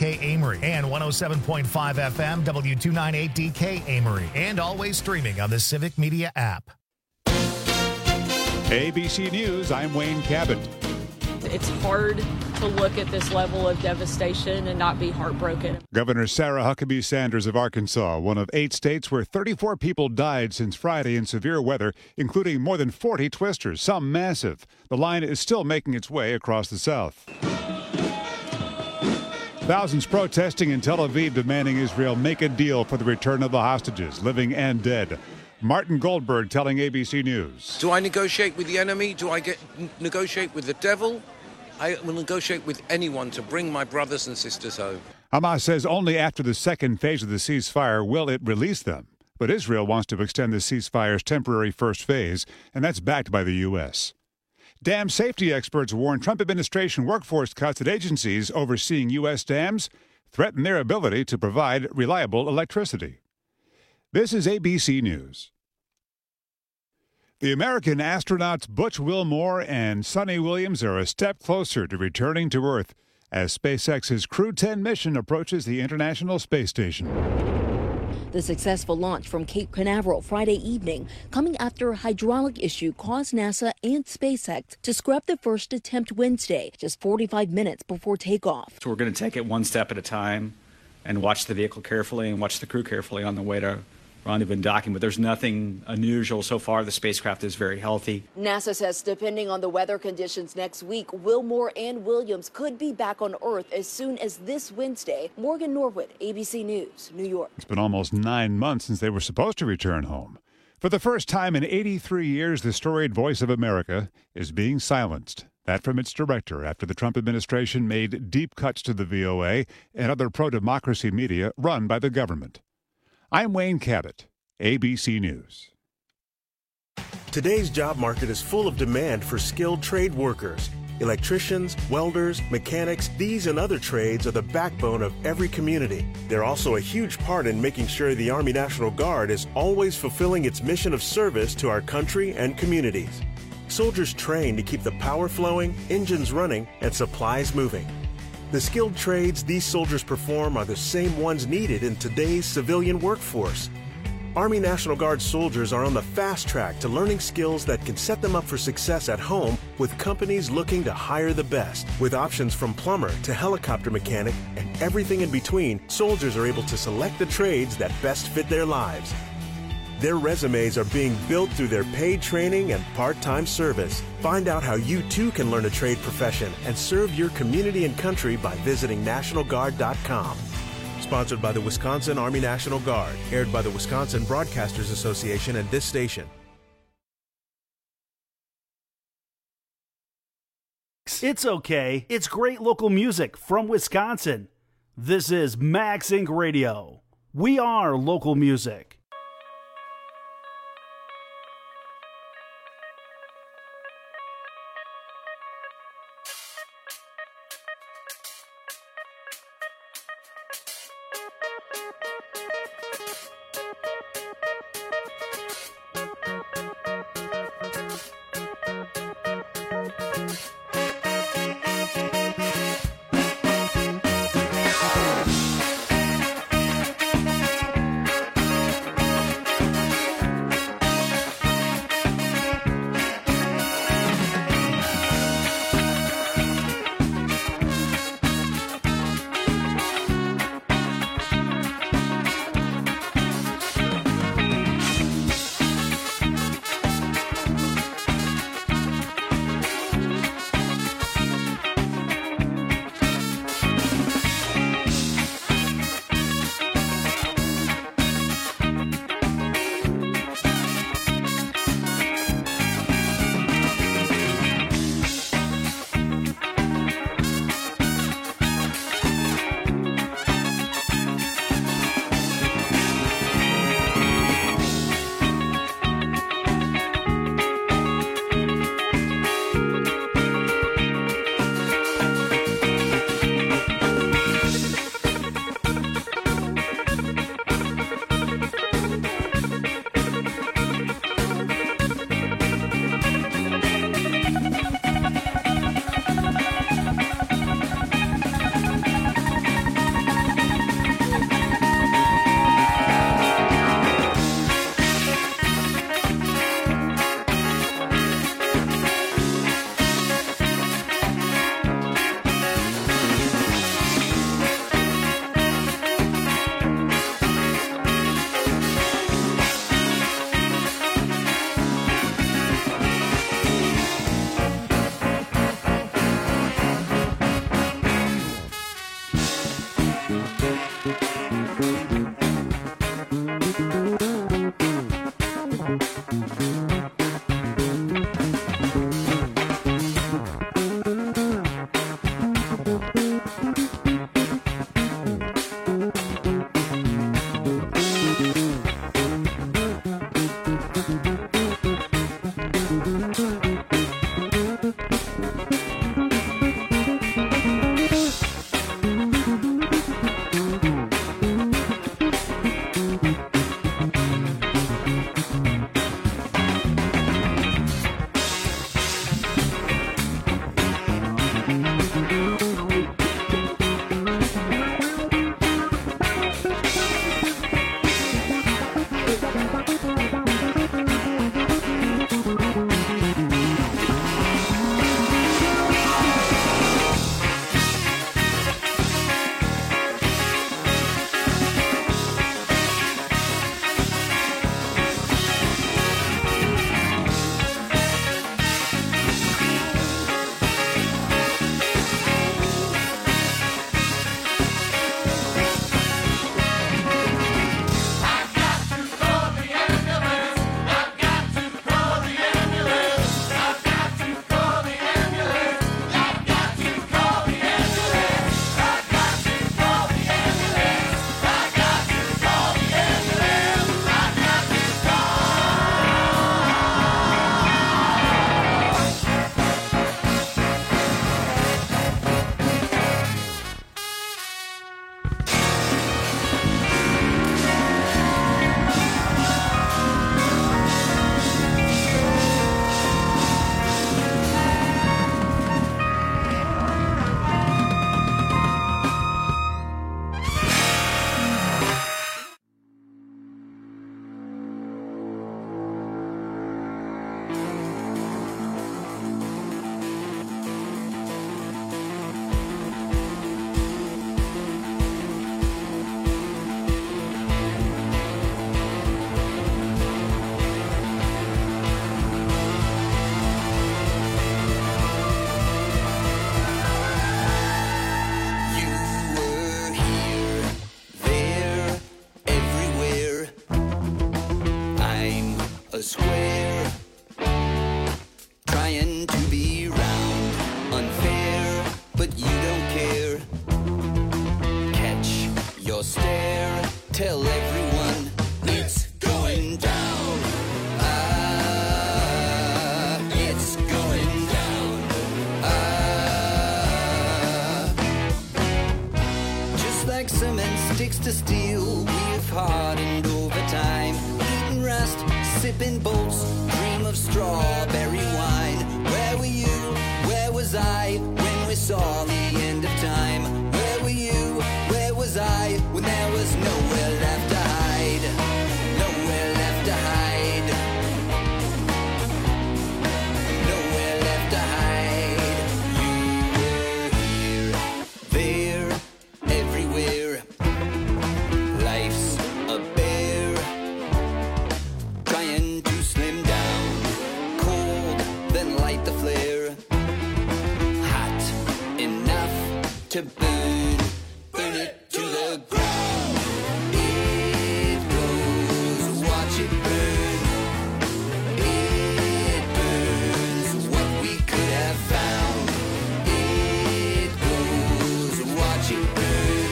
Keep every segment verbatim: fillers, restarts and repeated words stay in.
K Amory and one oh seven point five F M W two ninety-eight D K Amory, and always streaming on the Civic Media app. A B C News, I'm Wayne Cabot. It's hard to look at this level of devastation and not be heartbroken. Governor Sarah Huckabee Sanders of Arkansas, one of eight states where thirty-four people died since Friday in severe weather, including more than forty twisters, some massive. The line is still making its way across the South. Thousands protesting in Tel Aviv demanding Israel make a deal for the return of the hostages, living and dead. Martin Goldberg telling A B C News. Do I negotiate with the enemy? Do I get n- negotiate with the devil? I will negotiate with anyone to bring my brothers and sisters home. Hamas says only after the second phase of the ceasefire will it release them. But Israel wants to extend the ceasefire's temporary first phase, and that's backed by the U S. Dam safety experts warn Trump administration workforce cuts at agencies overseeing U S dams threaten their ability to provide reliable electricity. This is A B C News. The American astronauts Butch Wilmore and Sonny Williams are a step closer to returning to Earth as SpaceX's Crew ten mission approaches the International Space Station. The successful launch from Cape Canaveral Friday evening, coming after a hydraulic issue caused NASA and SpaceX to scrap the first attempt Wednesday, just forty-five minutes before takeoff. So we're going to take it one step at a time and watch the vehicle carefully and watch the crew carefully on the way to rendezvous and docking, but there's nothing unusual so far. The spacecraft is very healthy. NASA says depending on the weather conditions next week, Wilmore and Williams could be back on Earth as soon as this Wednesday. Morgan Norwood, A B C News, New York. It's been almost nine months since they were supposed to return home. For the first time in eighty-three years, the storied Voice of America is being silenced. That from its director after the Trump administration made deep cuts to the V O A and other pro-democracy media run by the government. I'm Wayne Cabot, A B C News. Today's job market is full of demand for skilled trade workers. Electricians, welders, mechanics, these and other trades are the backbone of every community. They're also a huge part in making sure the Army National Guard is always fulfilling its mission of service to our country and communities. Soldiers train to keep the power flowing, engines running, and supplies moving. The skilled trades these soldiers perform are the same ones needed in today's civilian workforce. Army National Guard soldiers are on the fast track to learning skills that can set them up for success at home with companies looking to hire the best. With options from plumber to helicopter mechanic and everything in between, soldiers are able to select the trades that best fit their lives. Their resumes are being built through their paid training and part-time service. Find out how you too can learn a trade profession and serve your community and country by visiting National Guard dot com. Sponsored by the Wisconsin Army National Guard. Aired by the Wisconsin Broadcasters Association and this station. It's okay. It's great local music from Wisconsin. This is Max Incorporated. Radio. We are local music. square, trying to be round, unfair, but you don't care. Catch your stare, tell everyone it's going down. Ah, it's going down. Ah, just like cement sticks to steel, we've hardened over time. Eating rust, sipping bolts, dream of strawberry wine. Where were you? Where was I when we saw the end of time? Where were you? Where was I when there was nowhere left to hide? Nowhere left to hide. Nowhere left to hide. You were here, there, everywhere. Life's a bear, trying to slim down. Cold, then light the flare. Hot enough to burn, burn it to the ground. It goes, watch it burn. It burns what we could have found. It goes, watch it burn.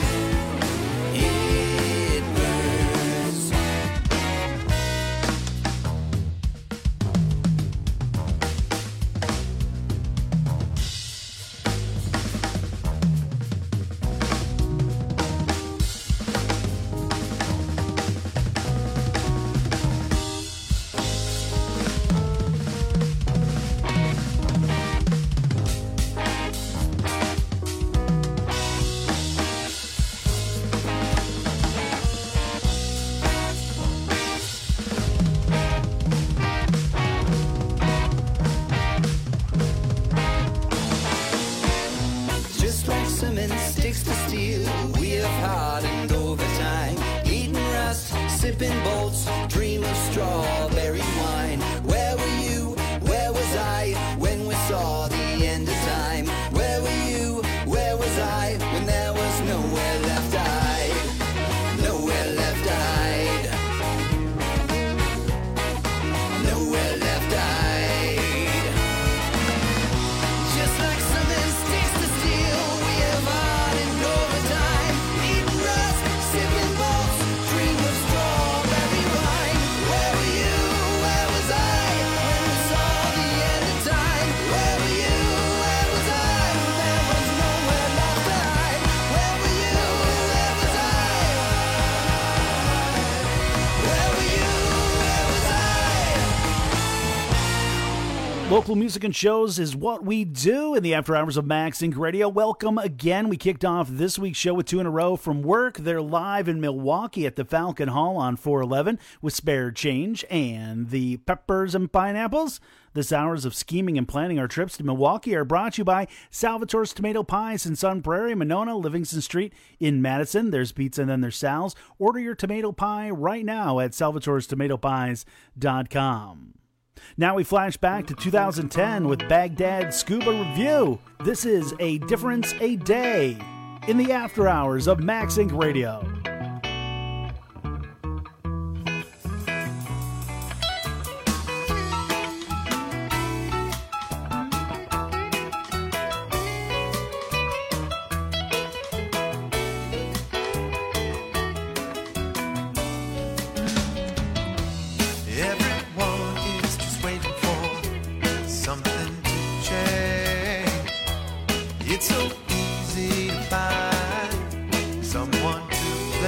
It burns. Just like cement sticks to steel, we have hardened over time. Eating rust, sipping bolts, dream of strawberry wine. Where were you? Where was I when we saw the end of time? Where were you? Where was I when there was nowhere left to hide? Nowhere left to hide. Nowhere left to hide. Just like cement sticks to steel, we have hardened over time. Eating rust, sipping bolts, dream of strawberry wine. Where were you? Where was I when we saw the end of time? Where were you? Where was I when there was nowhere left to hide? Where were you? Where was I? Where were you? Where was I? Local music and shows is what we do in the after hours of Max Inc Radio. Welcome again. We kicked off this week's show with two in a row from work. They're live in Milwaukee at the Falcon Hall on four eleven with Spare Change and the Peppers and Pineapples. This hours of scheming and planning our trips to Milwaukee are brought to you by Salvatore's Tomato Pies in Sun Prairie, Monona, Livingston Street in Madison. There's pizza and then there's Sal's. Order your tomato pie right now at salvatores tomato pies dot com. Now we flash back to two thousand ten with Baghdad Scuba Review. This is A Difference a Day in the after hours of Max Inc Radio. Everyone is just waiting for something to change. It's so easy to find someone to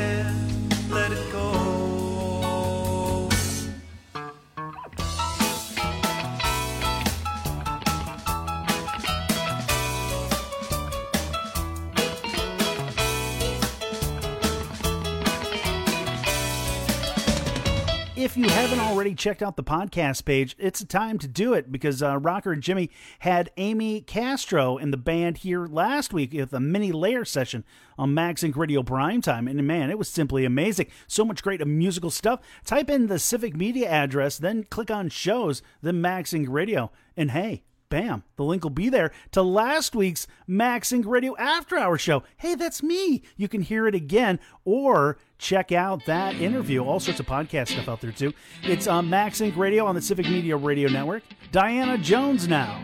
care, let it go. If you haven't already checked out the podcast page, it's time to do it because uh, Rocker and Jimmy had Amy Castro in the band here last week with a mini layer session on MagSync Radio Primetime. And man, it was simply amazing. So much great musical stuff. Type in the Civic Media address, then click on shows, then MagSync Radio. And hey, bam, the link will be there to last week's MagSync Radio After Hours show. Hey, that's me. You can hear it again or check out that interview. All sorts of podcast stuff out there, too. It's on MagSync Radio on the Civic Media Radio Network. Diana Jones now.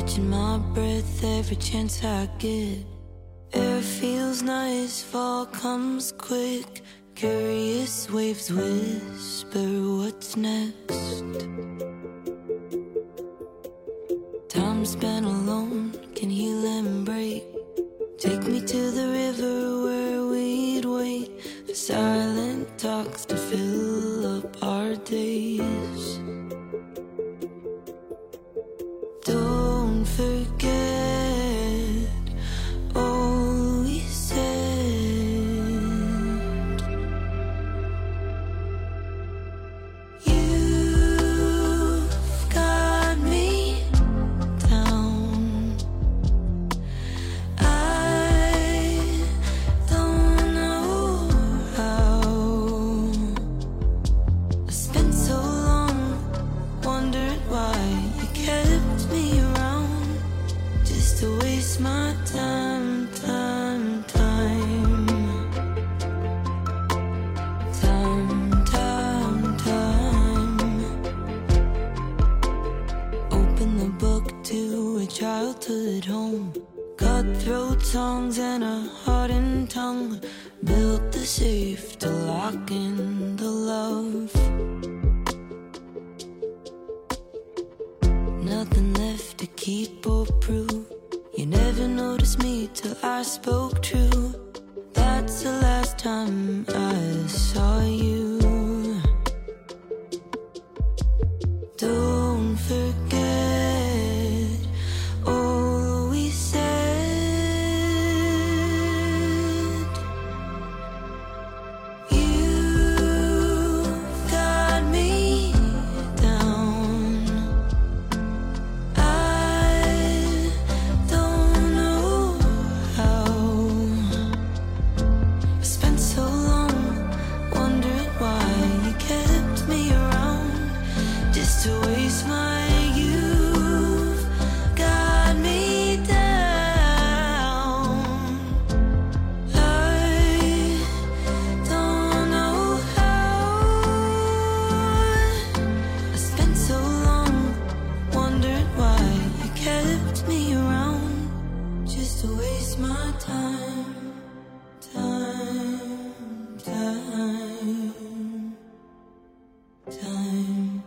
Catching my breath every chance I get. Air feels nice, fall comes quick. Curious waves whisper what's next. Time spent alone can heal and break. Take me to the river where we'd wait for silent talks to fill up our days. Don't forget all we said. You've got me down. I don't know how. I spent so long, wondered why you kept me around, just to waste my time, time, time. Time, time, time. Open the book to a childhood home. Cutthroat songs and a hardened tongue. Built the safe to lock in the love. Nothing left to keep or prove. You never noticed me till I spoke true. That's the last time I saw you. Don't forget all we said. You've got me down. I don't know how. I spent so long wondering why you kept me around, just to waste my youth. Got me down. I don't know how. I spent so long wondering why you kept me around, just to waste my time, time, time, time,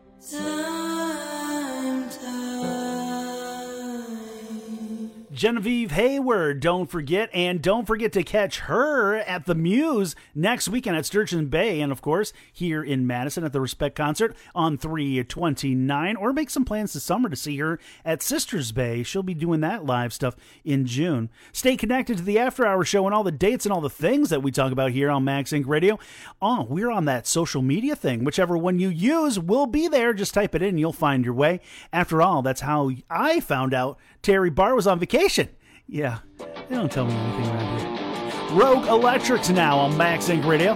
time, time. Genevieve Hayward, don't forget, and don't forget to catch her at the Muse next weekend at Sturgeon Bay, and of course here in Madison at the Respect Concert on three twenty-nine, or make some plans this summer to see her at Sisters Bay. She'll be doing that live stuff in June. Stay connected to the After Hour Show and all the dates and all the things that we talk about here on Max Inc Radio. Oh, we're on that social media thing. Whichever one you use will be there. Just type it in and you'll find your way. After all, that's how I found out Terry Barr was on vacation. Yeah, they don't tell me anything around here. Rogue Electrics now on Max Inc Radio.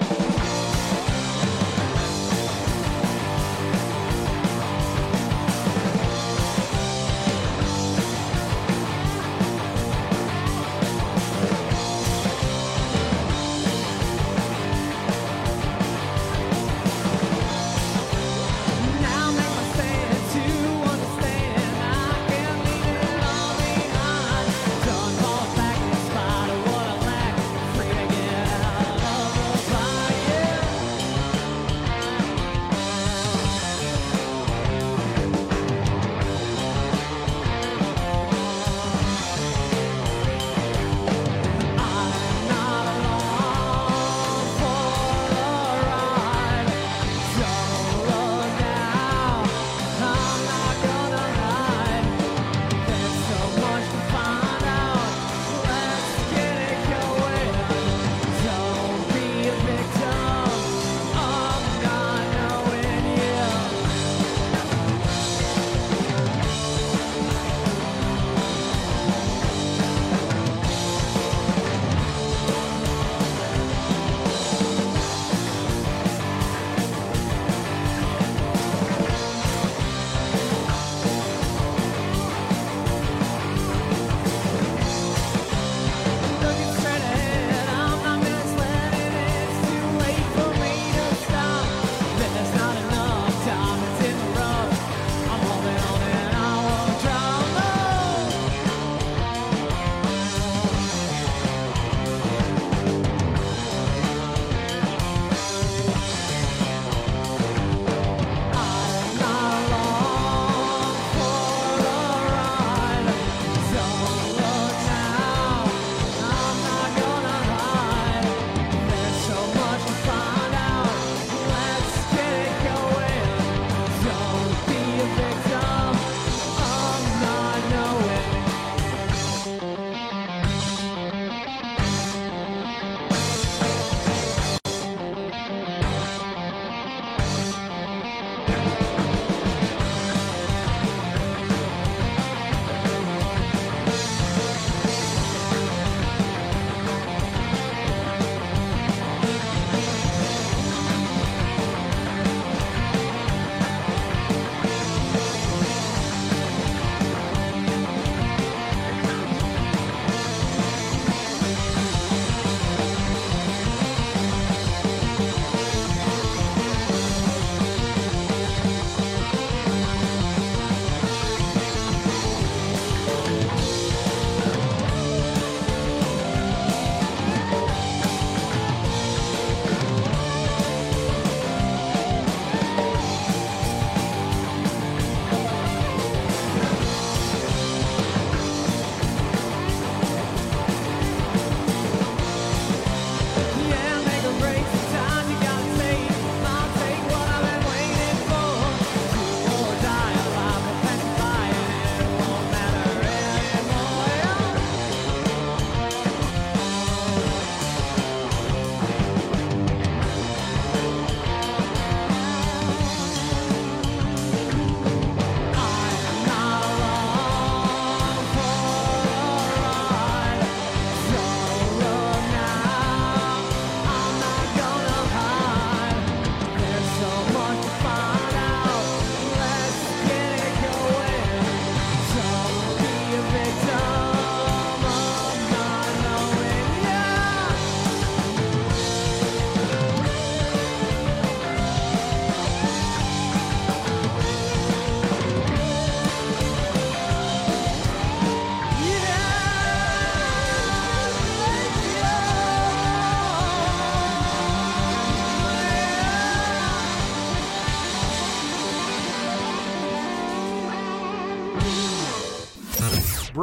Now never fail to understand. I can't leave it all behind. Don't fall back in spite of what I lack. Free to get out of the fire.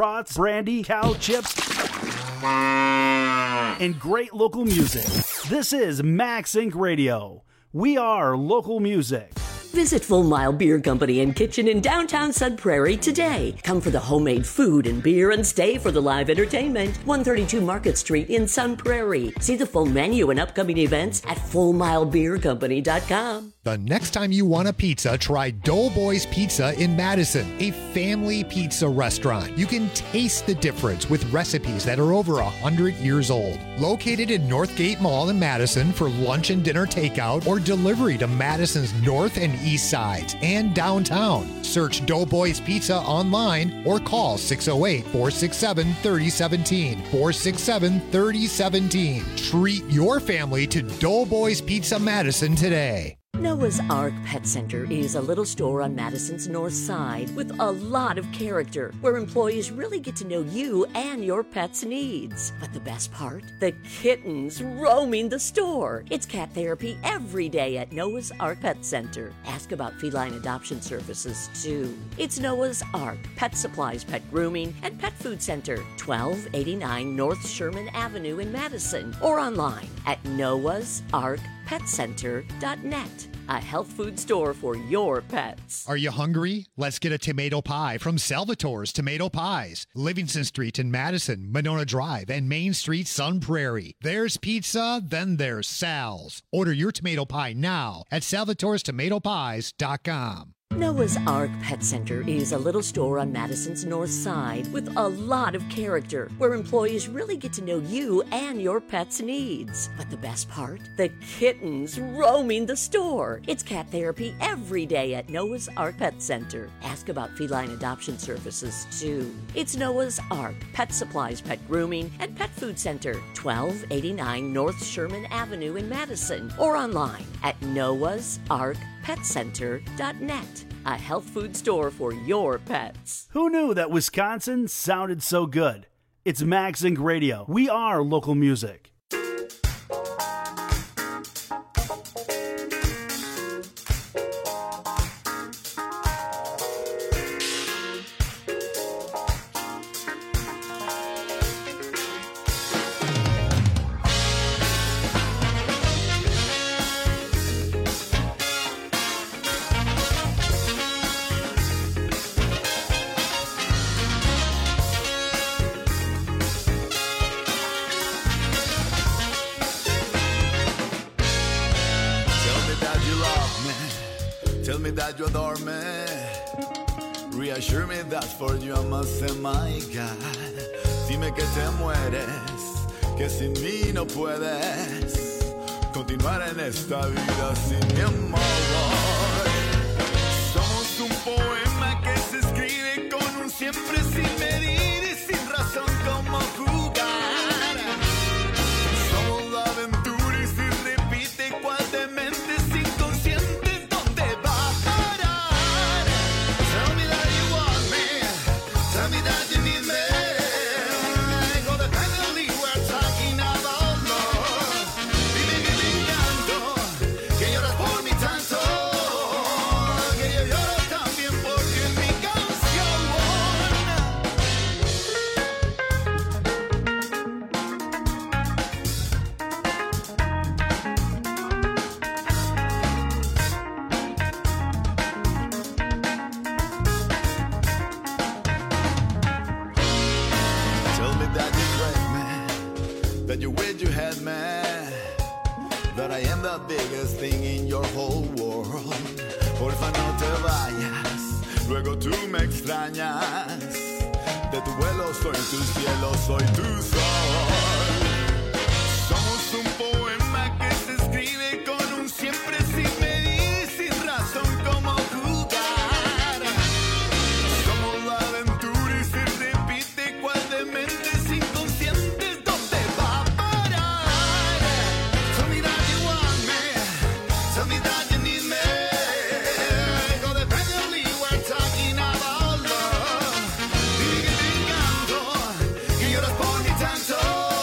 brats, brandy, cow chips, and great local music. This is Max Inc Radio. We are local music. Visit Full Mile Beer Company and Kitchen in downtown Sun Prairie today. Come for the homemade food and beer and stay for the live entertainment. one thirty-two Market Street in Sun Prairie. See the full menu and upcoming events at full mile beer company dot com. The next time you want a pizza, try Doughboys Pizza in Madison, a family pizza restaurant. You can taste the difference with recipes that are over one hundred years old. Located in Northgate Mall in Madison for lunch and dinner takeout or delivery to Madison's north and east sides and downtown. Search Doughboys Pizza online or call six oh eight, four six seven, three oh one seven, four six seven, three oh one seven. Treat your family to Doughboys Pizza Madison today. Noah's Ark Pet Center is a little store on Madison's north side with a lot of character, where employees really get to know you and your pet's needs. But the best part? The kittens roaming the store. It's cat therapy every day at Noah's Ark Pet Center. Ask about feline adoption services, too. It's Noah's Ark Pet Supplies, Pet Grooming, and Pet Food Center, twelve eighty-nine North Sherman Avenue in Madison, or online at noahs ark pet center dot net. A health food store for your pets. Are you hungry? Let's get a tomato pie from Salvatore's Tomato Pies. Livingston Street in Madison, Monona Drive, and Main Street, Sun Prairie. There's pizza, then there's Sal's. Order your tomato pie now at salvatores tomato pies dot com. Noah's Ark Pet Center is a little store on Madison's north side with a lot of character, where employees really get to know you and your pet's needs. But the best part? The kittens roaming the store. It's cat therapy every day at Noah's Ark Pet Center. Ask about feline adoption services, too. It's Noah's Ark Pet Supplies, Pet Grooming, and Pet Food Center, twelve eighty-nine North Sherman Avenue in Madison, or online at noahs ark pet center dot net. A health food store for your pets. Who knew that Wisconsin sounded so good? It's Max Inc Radio. We are local music. You adore me. Reassure me that for you I must say my God. Dime que te mueres, que sin mí no puedes continuar en esta vida sin mi amor. Somos un poema que se escribe con un siempre sin medir y sin razón como jugar. Somos la aventura y si repite cual demente sin conciencia. Biggest thing in your whole world. Porfa, no te vayas, luego tú me extrañas. De tu vuelo soy tu cielo, soy tu sol. Somos un poema que se escribe con un siempre sin medir, sin razón como jugar. Somos la aventura y se repite cual demente sin consciente. ¿Dónde va a parar? Tell me that you want me. Tell me that you need me. Codependently we're talking about love. Dime que te encanto, que lloras por mí tanto.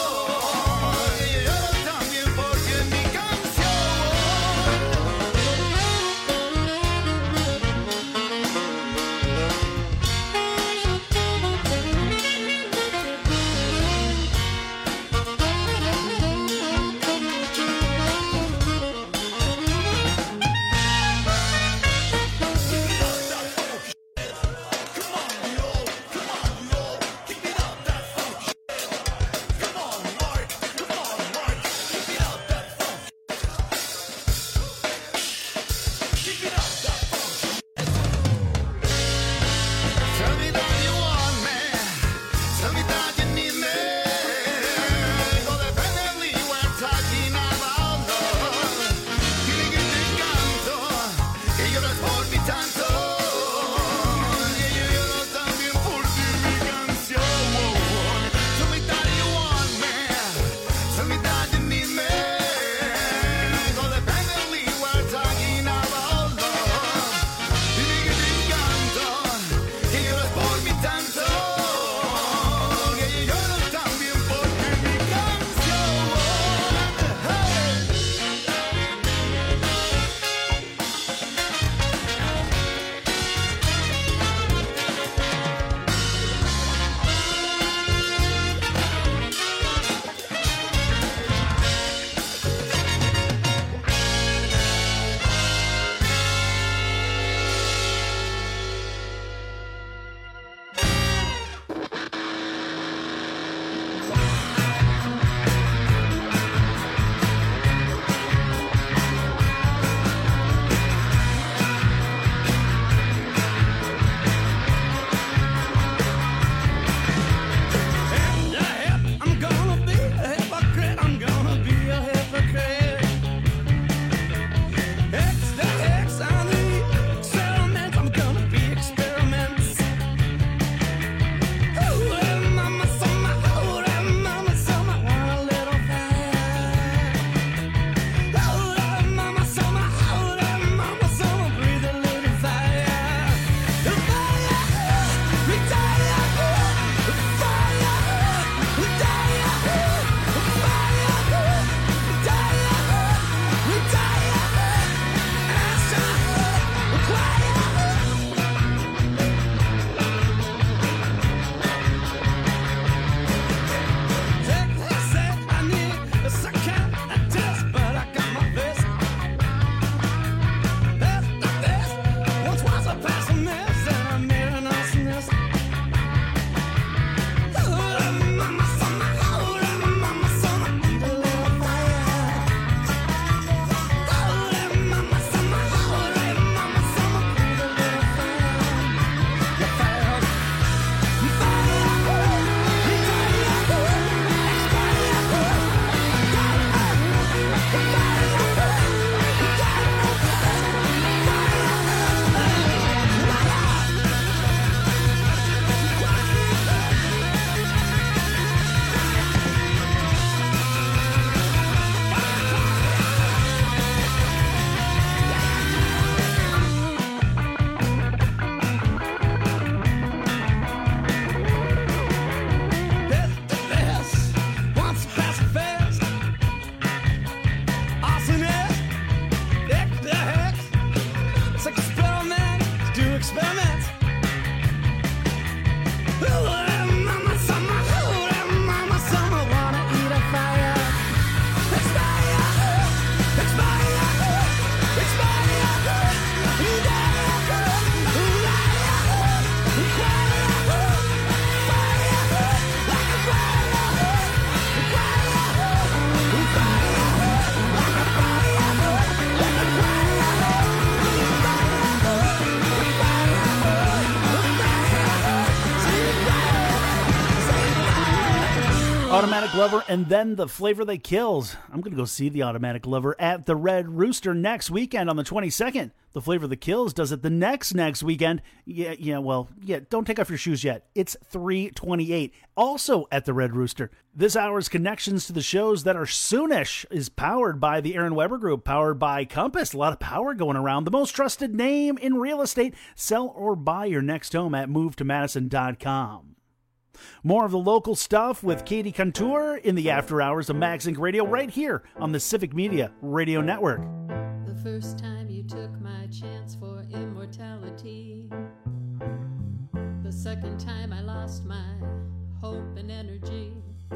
Automatic Lover, and then The Flavor That Kills. I'm going to go see the Automatic Lover at the Red Rooster next weekend on the twenty-second. The Flavor That Kills does it the next next weekend. Yeah, yeah, well, yeah, don't take off your shoes yet. It's three twenty-eight, also at the Red Rooster. This hour's connections to the shows that are soonish is powered by the Aaron Weber Group, powered by Compass. A lot of power going around. The most trusted name in real estate. Sell or buy your next home at move to madison dot com. More of the local stuff with Katie Contour in the after hours of MagZinc Radio right here on the Civic Media Radio Network. The first time you took my chance for immortality. The second time I lost my hope and energy.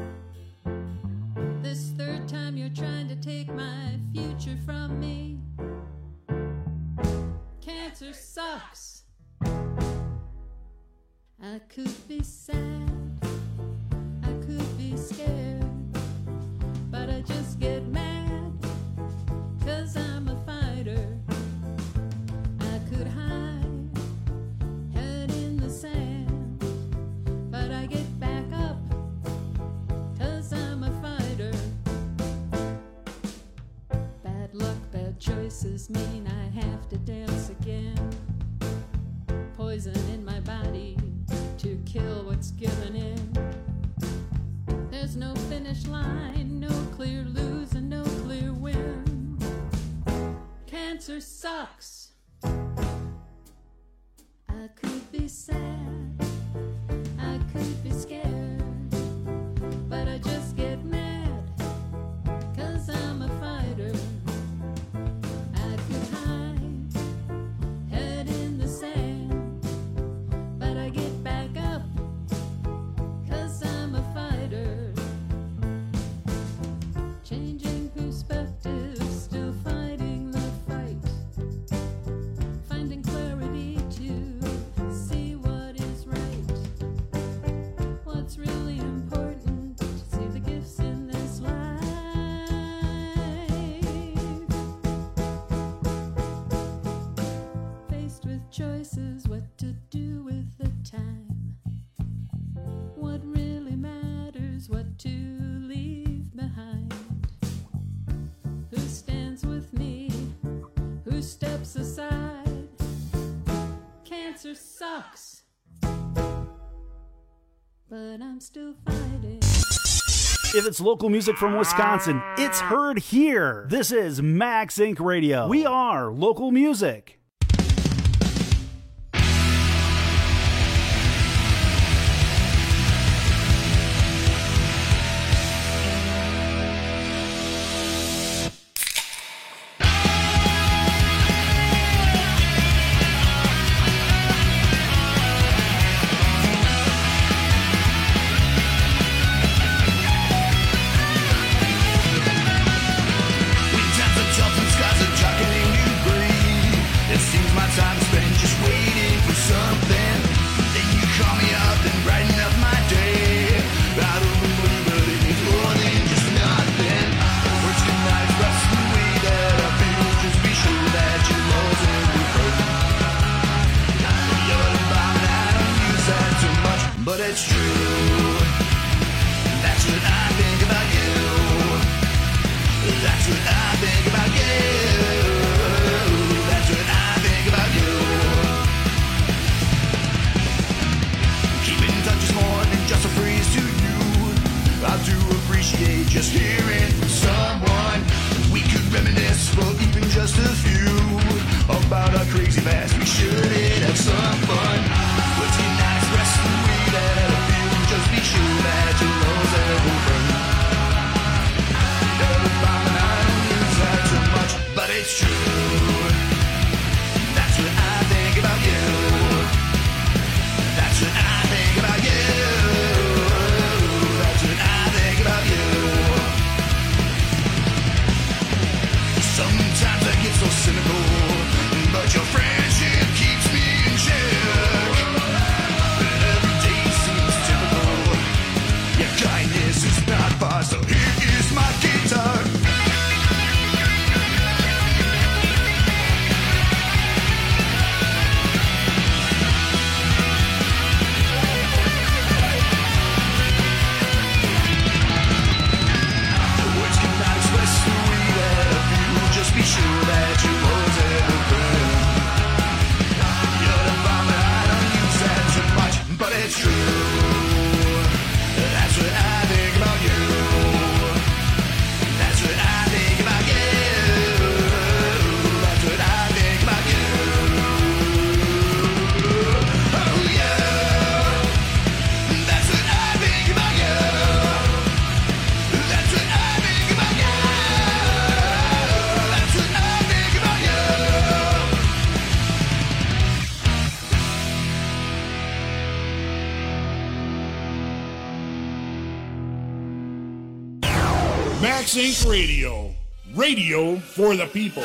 This third time you're trying to take my future from me. Cancer sucks. I could be sad, I could be scared, but I just get mad, 'cause I'm a fighter. I could hide, head in the sand, but I get back up, 'cause I'm a fighter. Bad luck, bad choices mean I have to dance again. Poison in my body to kill what's given in. There's no finish line, no clear lose and no clear win. Cancer sucks. I could be sad, I could be scared, but I just get mad, 'cause I'm a fighter. I could hide, head in the sand, but I get back up, 'cause I'm a fighter. Changing perspective, still fighting the fight. Finding clarity to see what is right. What's really important, see the gifts in this life. Faced with choices, what to do with the time. What really matters, what to leave behind. Who stands with me, who steps aside. Cancer sucks, but I'm still fighting. If it's local music from Wisconsin, it's heard here. This is MagZinc Radio. We are local music. But it's true. That's what I think about you. That's what I think about you. That's what I think about you. Keeping in touch is more than just a phrase to you. I do appreciate just hearing from someone. We could reminisce for even just a few about our crazy past. We should have some fun. Let's get not express the way that I feel. Just be sure that your nose will burn. Never found I don't use that so much, but it's true. That's what I think about you. That's what I think about you. That's what I think about you. Sometimes I get so cynical, but your friendship keeps me in check. Max Incorporated. Radio. Radio for the people.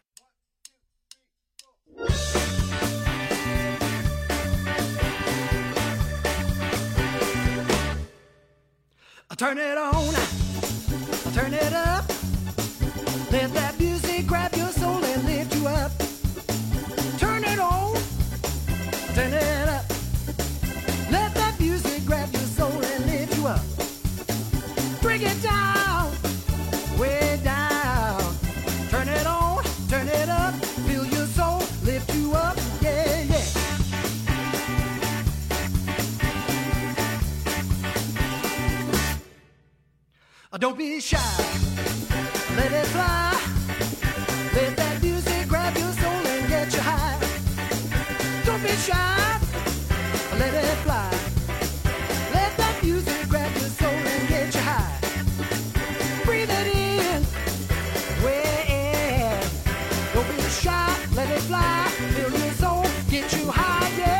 Turn it on, turn it up. Let that music grab your soul and lift you up. Turn it on, turn it up. Let that music grab your soul and lift you up. Bring it down, way down. Turn it on, turn it up. Feel your soul lift you up, yeah, yeah. Don't be shy, let it fly. Let that music grab your soul and get you high. Don't be shy, let it fly. Let that music grab your soul and get you high. Breathe it in, way in. Don't be shy, let it fly. Feel your soul, get you high, yeah.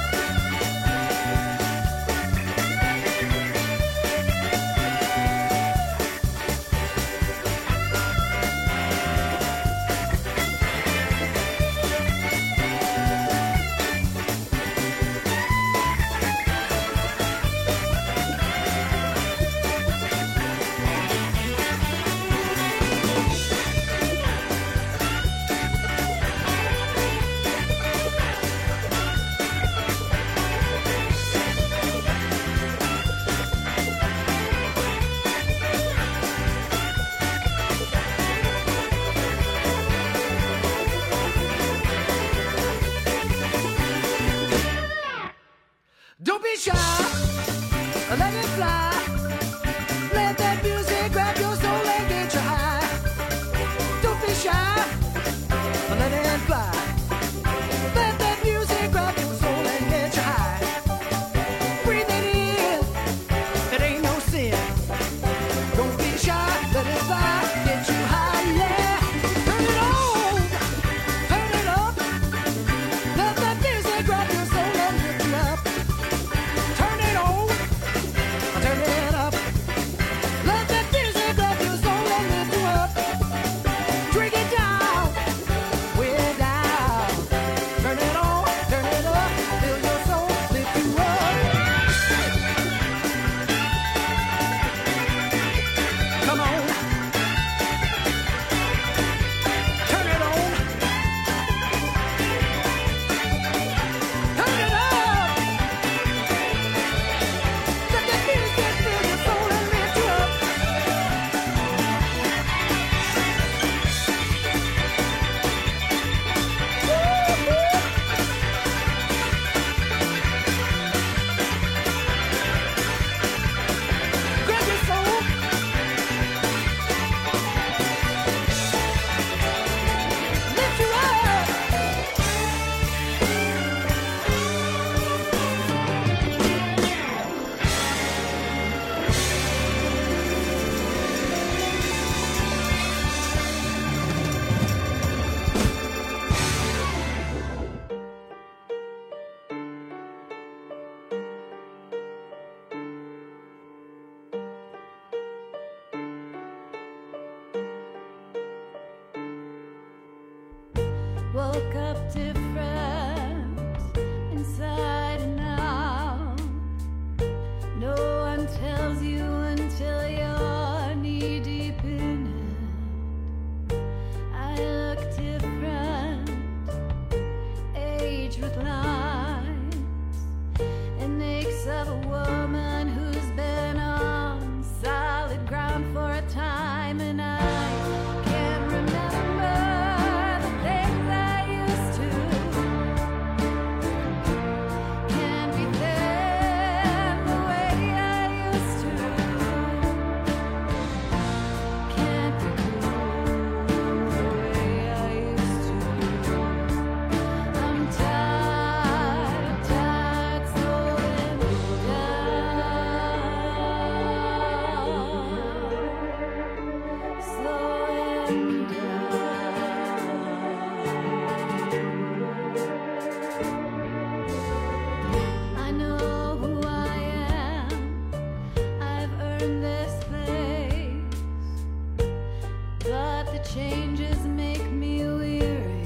Don't be shy, let it fly. Let that music grab your soul and get you high. Don't be shy, let it fly. Let that music grab your soul and get you high. Breathe it in, it ain't no sin. Don't be shy, let it fly, get you high, yeah. Turn it on, turn it up. Let that music grab your soul and lift you up. Turn it on, turn it up. Let that music grab your soul and lift you up. Drink it down, way down. Turn it on, turn it up. Feel your soul lift you up. Come on, turn it on, turn it up. Let that music fill your soul and lift you up. Grab your soul. Lift you up. Woke up different inside and out. No one tells you until you're knee deep in it. I look different, age with lines, and aches of a woman who's been on solid ground for a time, and I can't remember the things I used to. Can't be there the way I used to. Can't be cool the way I used to. I'm tired, tired, slowing down, slowing I know who I am. I've earned this place. the changes make me weary.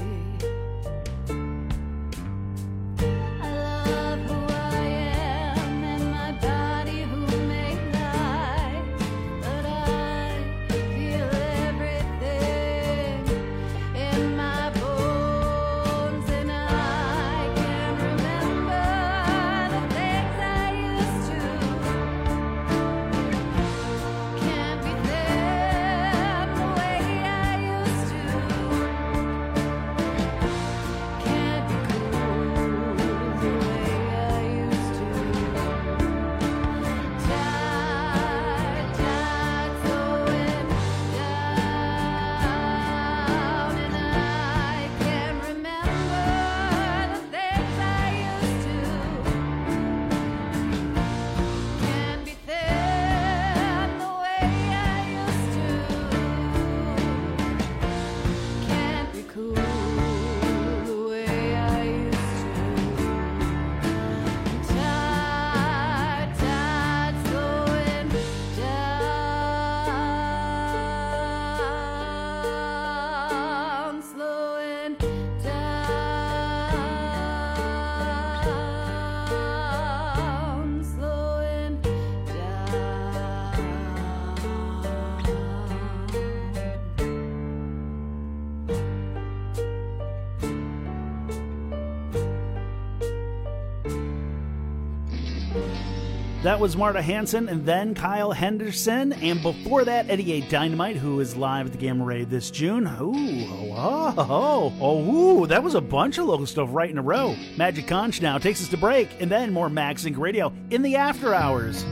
I love who I am and my body who may lie, but I feel everything in my bones, and I can remember the things I used to. Can't be them the way I used to. Can't be cool the way I used to. Tide, tide slowing down, and I can remember the things I used to. Can't be them the way I used to. Can't be cool the way I used to. Tide, tide slowing down, slowing down, slowing That was Marta Hanson and then Kyle Henderson. And before that, Eddie A. Dynamite, who is live at the Gamma Ray this June. Ooh, oh, oh, oh, ooh, that was a bunch of local stuff right in a row. Magic Conch now takes us to break, and then more Max Inc Radio in the after hours.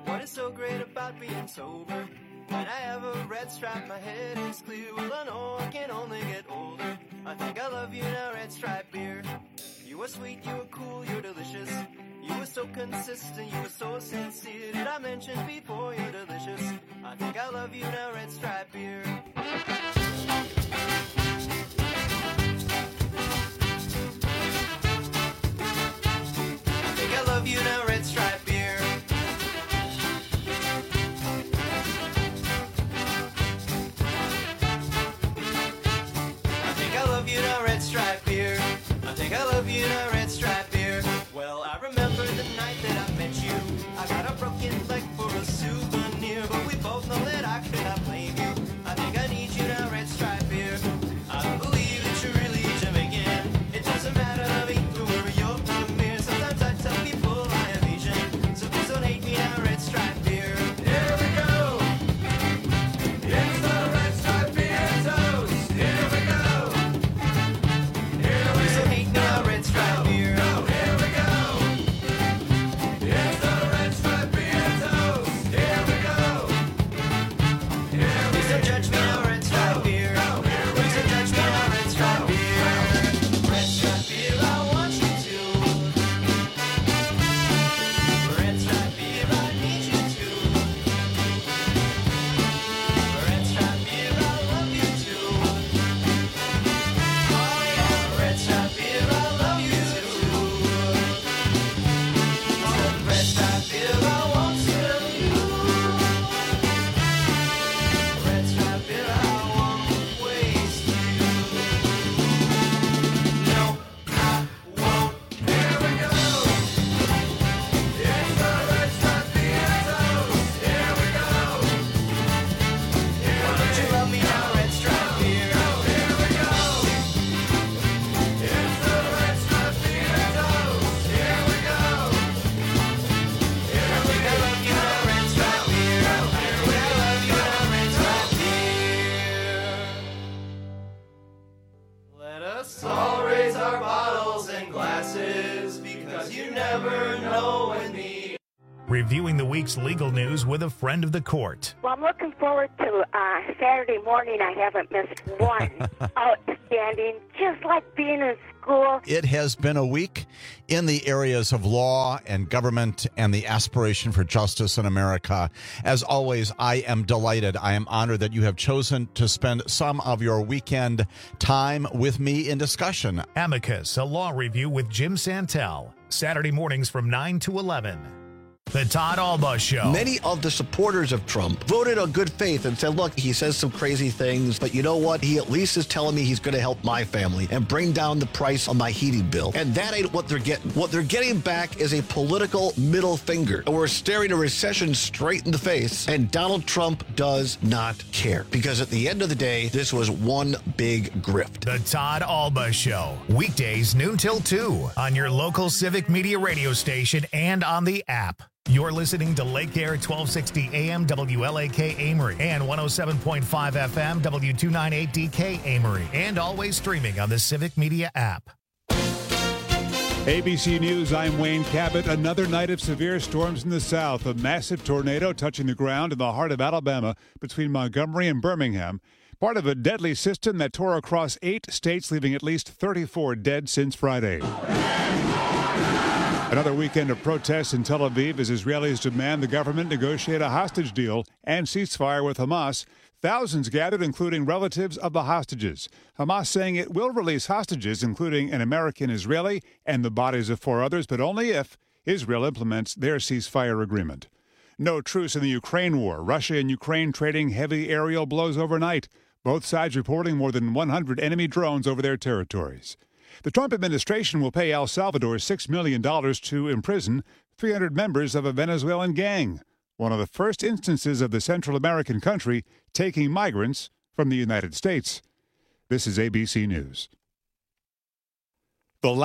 What is so great about being sober? When I have a red stripe, my head is clear. Well, I know I can only get older. I think I love you now, Red Stripe beer. You were sweet, you were cool, you're delicious. You were so consistent, you were so sincere. Did I mention before you're delicious? I think I love you now, Red Stripe beer. I think I love you now, Red Stripe beer. I think I love you now, Red Stripe beer. I think I love you now, Red Stripe beer. Well, I remember the night that I met you. I got a broken leg for a souvenir, but we both know that I could not blame you. I think I need you now, Red Stripe beer. I don't believe that you're really Jamaican. It doesn't matter to me where you're from here. Sometimes I tell people I am Asian, so please don't hate me now, Red Stripe beer. Here we go. It's the Red Stripe beer toast. Here we go. Here we so hate me now, Red Stripe beer. No, here we go. It's the Red Stripe beer toast. Here we go. Here we so judge me now, Red Stripe beer. No, here we so judge me now, Red Stripe beer. Red Stripe beer, I want you to. Red Stripe beer, I need you to. Red Stripe beer, I love you too. Oh yeah, Red Stripe beer, I love you too. Oh, Red Stripe beer, I want you. Red Stripe beer, I won't waste you. No, I won't. Here we go. It's the Red Stripe beer toast. Here we go. Here we don't you love me now, Red Stripe beer? Here we go. It's the Red Stripe beer toast. Here we go. Here we go. I love you now, Red Stripe beer. Here we I love you now, Red Stripe beer. Let us all raise our bottles and glasses, because you never know when the Reviewing the week's legal news with a friend of the court. Well, I'm looking forward to uh, Saturday morning. I haven't missed one. Outstanding. Just like being in school. It has been a week in the areas of law and government and the aspiration for justice in America. As always, I am delighted. I am honored that you have chosen to spend some of your weekend time with me in discussion. Amicus, a law review with Jim Santel. Saturday mornings from nine to eleven. The Todd Alba Show. Many of the supporters of Trump voted on good faith and said, look, he says some crazy things, but you know what? He at least is telling me he's going to help my family and bring down the price on my heating bill. And that ain't what they're getting. What they're getting back is a political middle finger. And we're staring a recession straight in the face, and Donald Trump does not care. Because at the end of the day, this was one big grift. The Todd Alba Show. Weekdays noon till two on your local Civic Media radio station and on the app. You're listening to Lake Air twelve sixty A M W L A K Amory and one oh seven point five F M W two ninety-eight D K Amory, and always streaming on the Civic Media app. A B C News, I'm Wayne Cabot. Another night of severe storms in the south. A massive tornado touching the ground in the heart of Alabama between Montgomery and Birmingham. Part of a deadly system that tore across eight states, leaving at least thirty-four dead since Friday. Another weekend of protests in Tel Aviv as Israelis demand the government negotiate a hostage deal and ceasefire with Hamas. Thousands gathered, including relatives of the hostages. Hamas saying it will release hostages, including an American Israeli and the bodies of four others, but only if Israel implements their ceasefire agreement. No truce in the Ukraine war. Russia and Ukraine trading heavy aerial blows overnight. Both sides reporting more than one hundred enemy drones over their territories. The Trump administration will pay El Salvador six million dollars to imprison three hundred members of a Venezuelan gang, one of the first instances of the Central American country taking migrants from the United States. This is A B C News.